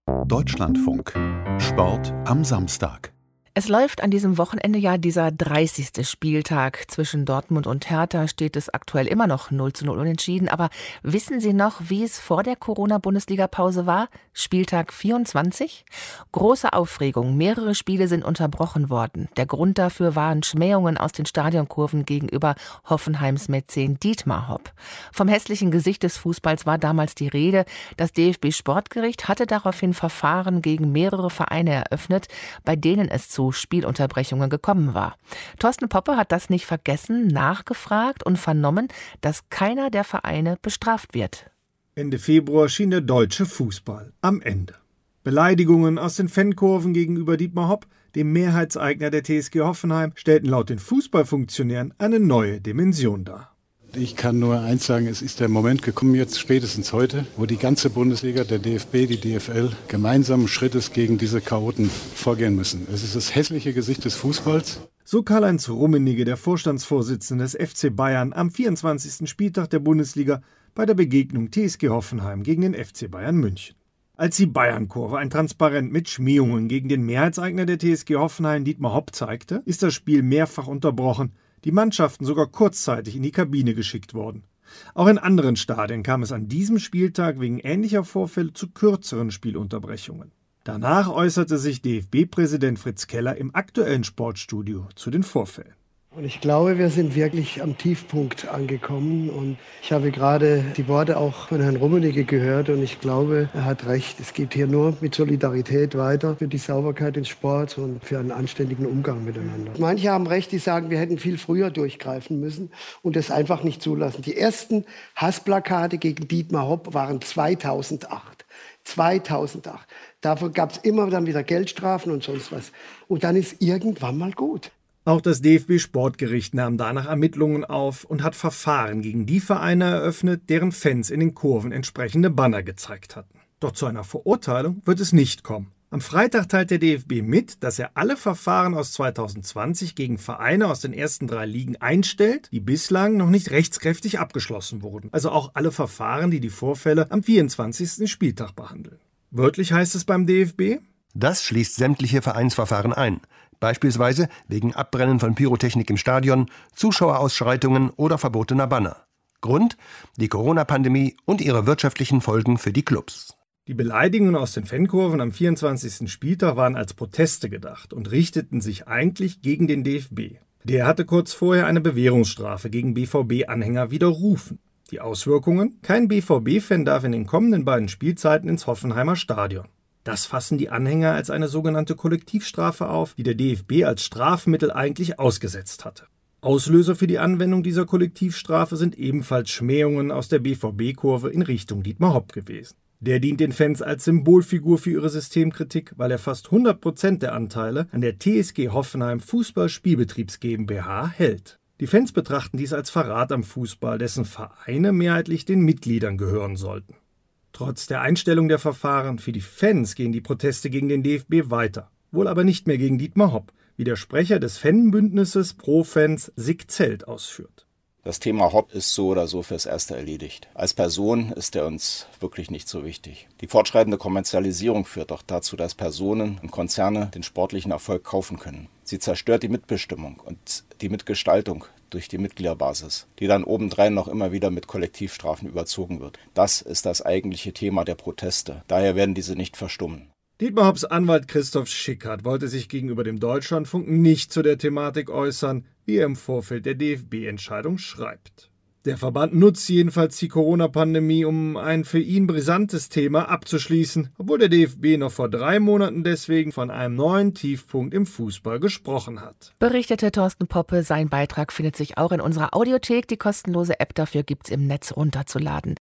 Deutschlandfunk. Sport am Samstag. Es läuft an diesem Wochenende ja dieser 30. Spieltag. Zwischen Dortmund und Hertha steht es aktuell immer noch 0:0 unentschieden. Aber wissen Sie noch, wie es vor der Corona-Bundesliga-Pause war? Spieltag 24? Große Aufregung. Mehrere Spiele sind unterbrochen worden. Der Grund dafür waren Schmähungen aus den Stadionkurven gegenüber Hoffenheims Mäzen Dietmar Hopp. Vom hässlichen Gesicht des Fußballs war damals die Rede. Das DFB-Sportgericht hatte daraufhin Verfahren gegen mehrere Vereine eröffnet, bei denen es zu Spielunterbrechungen gekommen war. Thorsten Poppe hat das nicht vergessen, nachgefragt und vernommen, dass keiner der Vereine bestraft wird. Ende Februar schien der deutsche Fußball am Ende. Beleidigungen aus den Fankurven gegenüber Dietmar Hopp, dem Mehrheitseigner der TSG Hoffenheim, stellten laut den Fußballfunktionären eine neue Dimension dar. Ich kann nur eins sagen, es ist der Moment gekommen, jetzt spätestens heute, wo die ganze Bundesliga, der DFB, die DFL, gemeinsamen Schrittes gegen diese Chaoten vorgehen müssen. Es ist das hässliche Gesicht des Fußballs. So Karl-Heinz Rummenigge, der Vorstandsvorsitzende des FC Bayern, am 24. Spieltag der Bundesliga bei der Begegnung TSG Hoffenheim gegen den FC Bayern München. Als die Bayern-Kurve ein Transparent mit Schmähungen gegen den Mehrheitseigner der TSG Hoffenheim, Dietmar Hopp, zeigte, ist das Spiel mehrfach unterbrochen, die Mannschaften sogar kurzzeitig in die Kabine geschickt worden. Auch in anderen Stadien kam es an diesem Spieltag wegen ähnlicher Vorfälle zu kürzeren Spielunterbrechungen. Danach äußerte sich DFB-Präsident Fritz Keller im aktuellen Sportstudio zu den Vorfällen. Und ich glaube, wir sind wirklich am Tiefpunkt angekommen. Und ich habe gerade die Worte auch von Herrn Rummenigge gehört. Und ich glaube, er hat recht. Es geht hier nur mit Solidarität weiter für die Sauberkeit des Sports und für einen anständigen Umgang miteinander. Manche haben recht, die sagen, wir hätten viel früher durchgreifen müssen und das einfach nicht zulassen. Die ersten Hassplakate gegen Dietmar Hopp waren 2008. 2008. Dafür gab es immer dann wieder Geldstrafen und sonst was. Und dann ist irgendwann mal gut. Auch das DFB-Sportgericht nahm danach Ermittlungen auf und hat Verfahren gegen die Vereine eröffnet, deren Fans in den Kurven entsprechende Banner gezeigt hatten. Doch zu einer Verurteilung wird es nicht kommen. Am Freitag teilt der DFB mit, dass er alle Verfahren aus 2020 gegen Vereine aus den ersten 3 Ligen einstellt, die bislang noch nicht rechtskräftig abgeschlossen wurden. Also auch alle Verfahren, die die Vorfälle am 24. Spieltag behandeln. Wörtlich heißt es beim DFB: Das schließt sämtliche Vereinsverfahren ein. Beispielsweise wegen Abbrennen von Pyrotechnik im Stadion, Zuschauerausschreitungen oder verbotener Banner. Grund: die Corona-Pandemie und ihre wirtschaftlichen Folgen für die Clubs. Die Beleidigungen aus den Fankurven am 24. Spieltag waren als Proteste gedacht und richteten sich eigentlich gegen den DFB. Der hatte kurz vorher eine Bewährungsstrafe gegen BVB-Anhänger widerrufen. Die Auswirkungen: kein BVB-Fan darf in den kommenden beiden Spielzeiten ins Hoffenheimer Stadion. Das fassen die Anhänger als eine sogenannte Kollektivstrafe auf, die der DFB als Strafmittel eigentlich ausgesetzt hatte. Auslöser für die Anwendung dieser Kollektivstrafe sind ebenfalls Schmähungen aus der BVB-Kurve in Richtung Dietmar Hopp gewesen. Der dient den Fans als Symbolfigur für ihre Systemkritik, weil er fast 100% der Anteile an der TSG Hoffenheim Fußball-Spielbetriebs GmbH hält. Die Fans betrachten dies als Verrat am Fußball, dessen Vereine mehrheitlich den Mitgliedern gehören sollten. Trotz der Einstellung der Verfahren für die Fans gehen die Proteste gegen den DFB weiter. Wohl aber nicht mehr gegen Dietmar Hopp, wie der Sprecher des Fanbündnisses Pro-Fans Sig Zelt ausführt. Das Thema Hopp ist so oder so fürs Erste erledigt. Als Person ist er uns wirklich nicht so wichtig. Die fortschreitende Kommerzialisierung führt doch dazu, dass Personen und Konzerne den sportlichen Erfolg kaufen können. Sie zerstört die Mitbestimmung und die Mitgestaltung durch die Mitgliederbasis, die dann obendrein noch immer wieder mit Kollektivstrafen überzogen wird. Das ist das eigentliche Thema der Proteste. Daher werden diese nicht verstummen. Dietmar Hopps Anwalt Christoph Schickhardt wollte sich gegenüber dem Deutschlandfunk nicht zu der Thematik äußern, wie er im Vorfeld der DFB-Entscheidung schreibt. Der Verband nutzt jedenfalls die Corona-Pandemie, um ein für ihn brisantes Thema abzuschließen, obwohl der DFB noch vor 3 Monaten deswegen von einem neuen Tiefpunkt im Fußball gesprochen hat. Berichtete Thorsten Poppe. Sein Beitrag findet sich auch in unserer Audiothek. Die kostenlose App dafür gibt's im Netz runterzuladen.